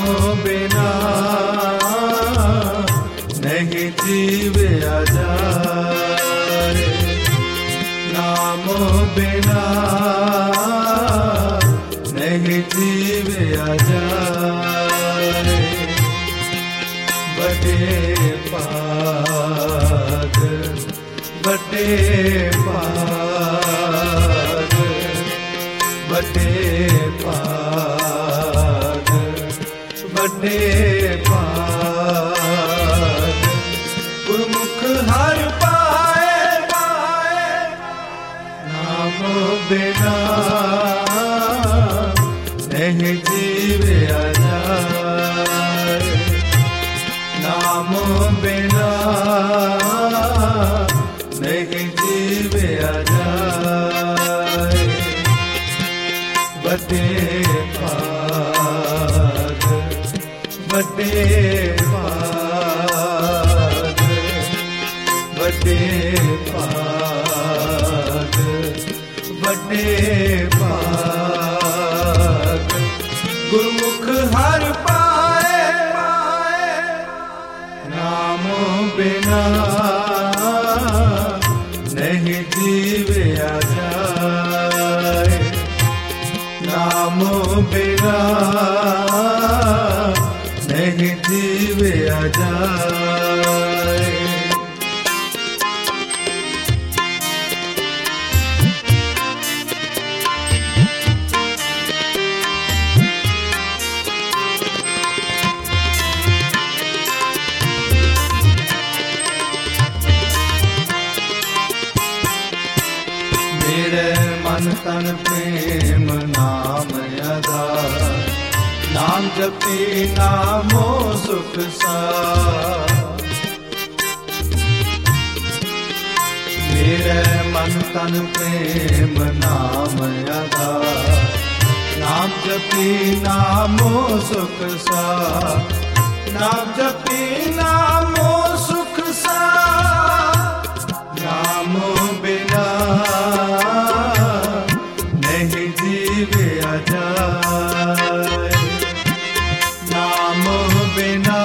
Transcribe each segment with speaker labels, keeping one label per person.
Speaker 1: बिना नहीं जीवया जाए, नाम बिना नहीं जीवया जाए। बड़े पाग, बड़े पाग, बड़े पाग, बड़े पाग, गुरमुख हर पाए पाए, नाम बिना नहीं जीवया जाए, नाम बिना नहीं जीवया जाए। बड़े पाग, बड़े पाग, बड़े पाग, बड़े पाग, गुरमुख हर पाए पाए, नाम बिना नहीं जीवया जाए, नाम बिना नहीं जीवया जाए। मेरे मन तन प्रेम नाम आधार, नाम जपी नामो सुख सार। मेरे मन तन प्रेम नाम आधार, नाम जपी नामो सुख सार, नाम जपी नामो सुख सार। नाम बिना नहीं जीवया जाए, नाम बिना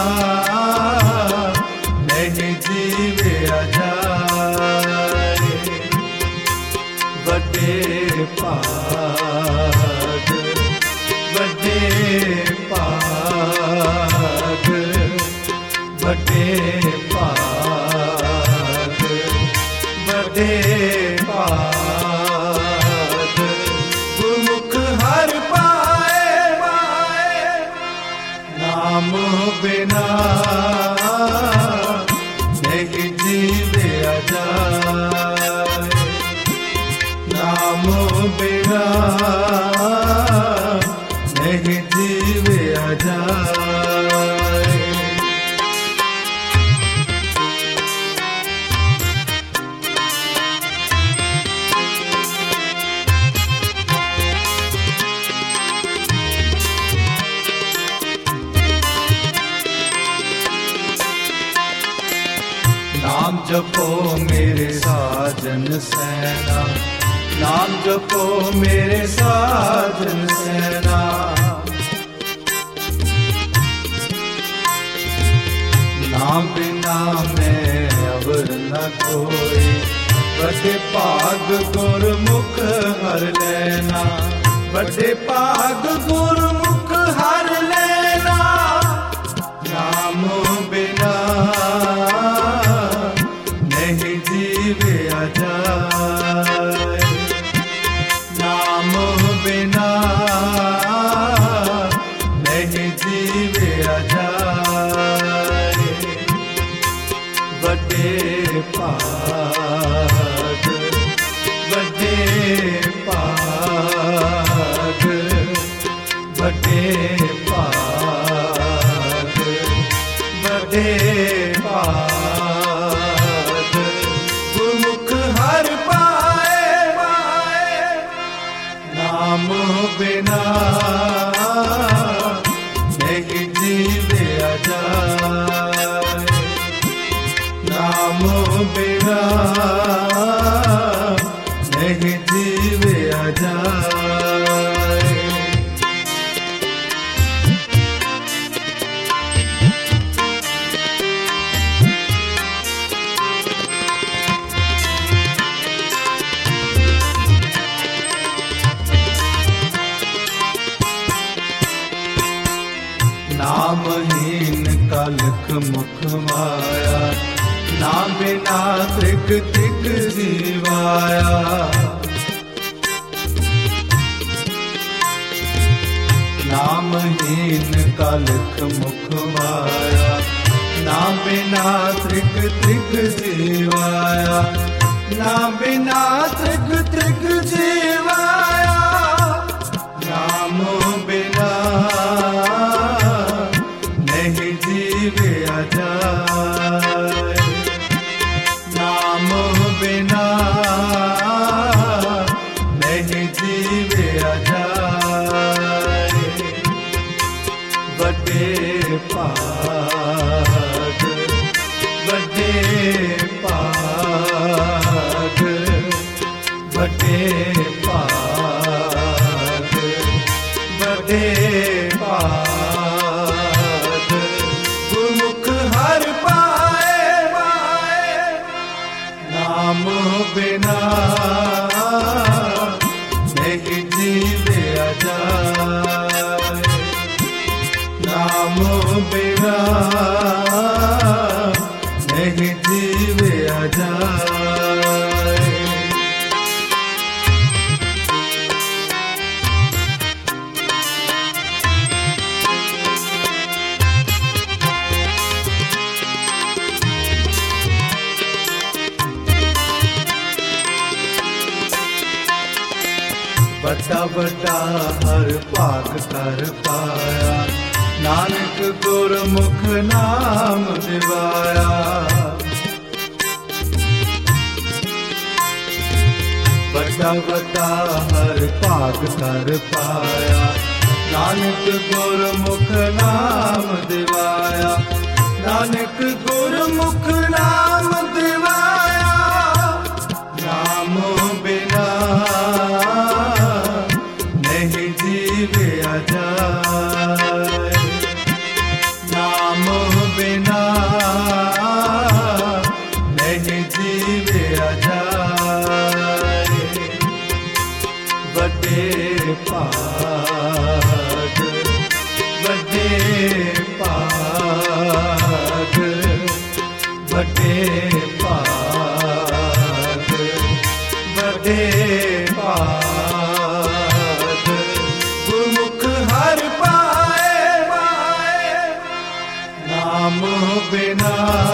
Speaker 1: नहीं जीवया जाए। बड़े पाग, बड़े पाग, बड़े पाग, बड़े पाग, गुरमुख हर पाए पाए, नाम बिना नहीं जीवया जाए, नाम बिना नहीं जीवया जाए। नाम जपो मेरे साजन सैना, नाम जपो मेरे साजन सैना। नाम बिना मैं अवर न कोई, बड़े पाग गुरमुख हर लेना, बड़े पाग गुरमुख हर लेना। नाम बिना नहीं जीवया जाए, नाम बिना नहीं जीवया जाए। बड़े पाग, बड़े पाग, बड़े पाग, बड़े पाग, गुरमुख हर पाए पाए, नाम बिना नहीं जीवया जाए, नाम बिना नहीं जीवया जाए। मुख माया, नाम बिना त्रिक त्रिक जीवाया। नामहीन का लिख मुख माया, नाम बिना त्रिक त्रिक जीवाया। नाम बिना त्रिक त्रिक जीवाया, नाम बिना नहीं जीविया जाए। नाम बिना नहीं जीविया जाए। बड़े पाग, बड़े पाग, बड़े पाग, बड़े पाग, गुरुमुख हर पाए। नाम बिना नहीं जीविया जाए। नाम बिना नहीं जीविया जाए। बड़ा बड़ा हर पाग कर पाया, नानक गुरमुख नाम दिवाया। बड़ा बड़ा हर पाग कर पाया, नानक गुरमुख नाम दिवाया। नानक गुरमुख नाम दिवाया। नाम बिना नहीं जीविया जाए। नाम बिना नहीं जीविया जाए। बड़े पाग, बड़े पाग, बड़े पाग, बड़े पाग, गुरुमुख हर पाए। नाम बिना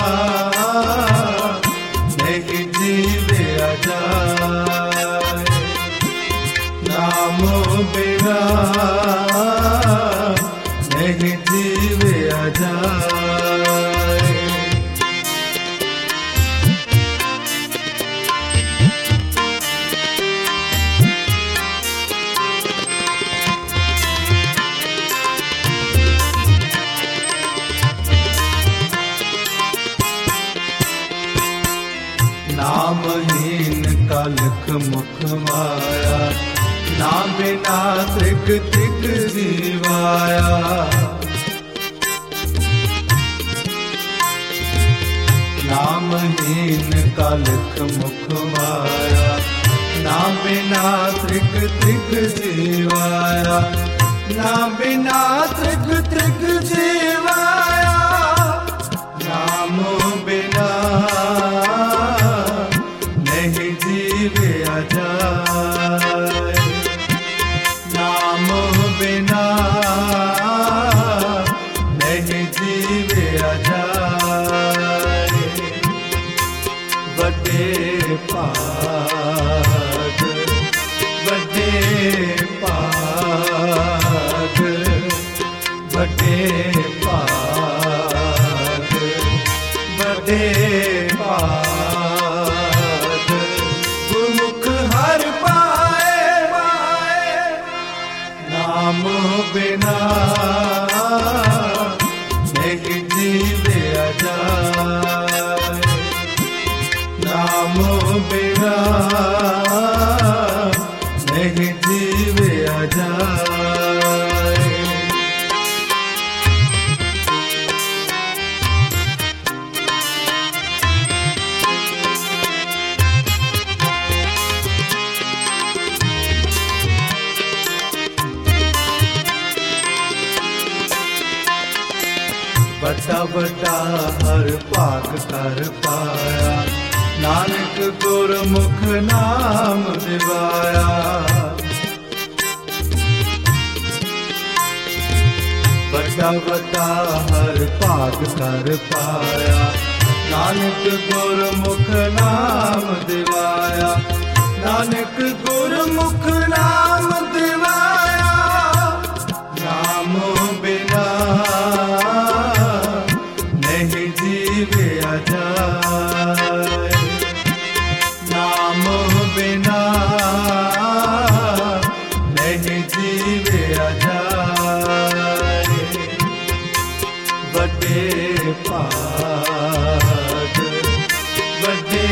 Speaker 1: नहीं जीविया जाए। नाम बिना नहीं जीविया जाए। नामहीन का लिख मुख माया, नाम बिना त्रिक त्रिक जीवाया। नामहीन का लिख मुख माया, नाम बिना त्रिक त्रिक जीवाया। नाम बिना त्रिक त्रिक जीवाया। नाम बिना नहीं जीविया जाए। नाम बिना नहीं जीविया जाए। बड़े पाग, बड़े पाग, बड़े पाग, बड़े पाग, गुरुमुख हर पाए। नाम बिना नहीं जीविया जाए। नाम बिना नहीं जीविया जाए। बड़ा बड़ा हर पाक कर पाया, नानक गुरमुख नाम दिवाया। बड़ा बड़ा हर पाक कर पाया, नानक गुरमुख नाम दिवाया। नानक गुरमुख नाम दिवाया, नाम बिना नहीं जीविया जाए। नाम बिना नहीं जीविया जाए। बड़े पाग, बड़े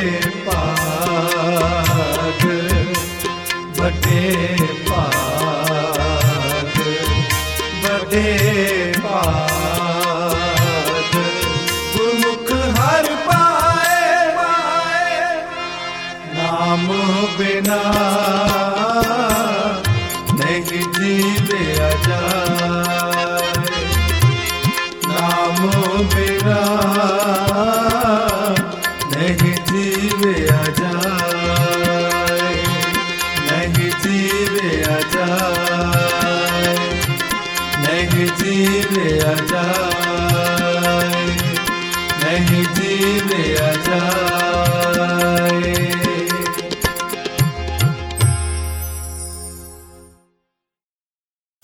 Speaker 1: पाग, बड़े पाग, बड़े पाग, गुरमुख हर पाए। नाम बिना नहीं जीविया जाए। नाम बिना नहीं जीविया जाए। नहीं जीविया जाए। नहीं जीविया जाए। नहीं जीविया जाए।